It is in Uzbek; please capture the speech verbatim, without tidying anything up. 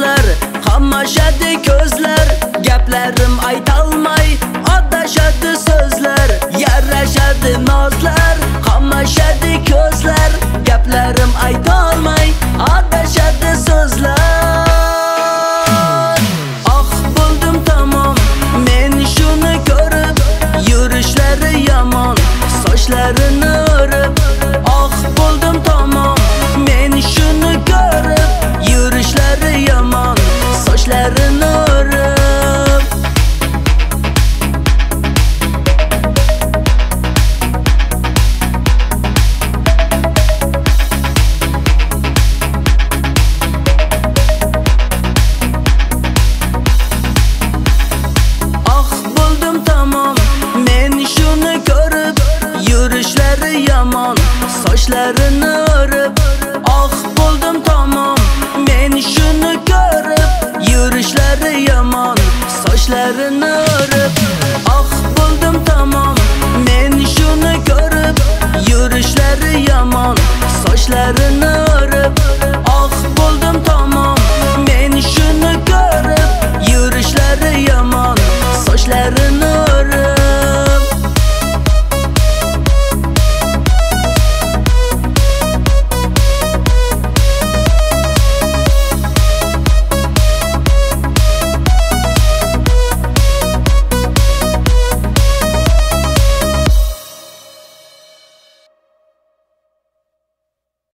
nozlar, qamashadi ko'zlar. Gaplarim aytolmay adashadi so'zlar. Yarashadi nozlar, qamashadi ko'zlar. Gaplarim aytolmay adashadi so'zlar. Ah bo'ldim tamom, men shuni ko'rib, yurishlari yomon, sochlarini o'rib. Ah bo'ldim tamom, men shuni ko'rib, yurishlari yomon, sochlarini o'rib. Yurishlari yomon, sochlarini o'rib. Ah bo'ldim tamom, men shuni ko'rib, yurishlari yomon, sochlarini o'rib.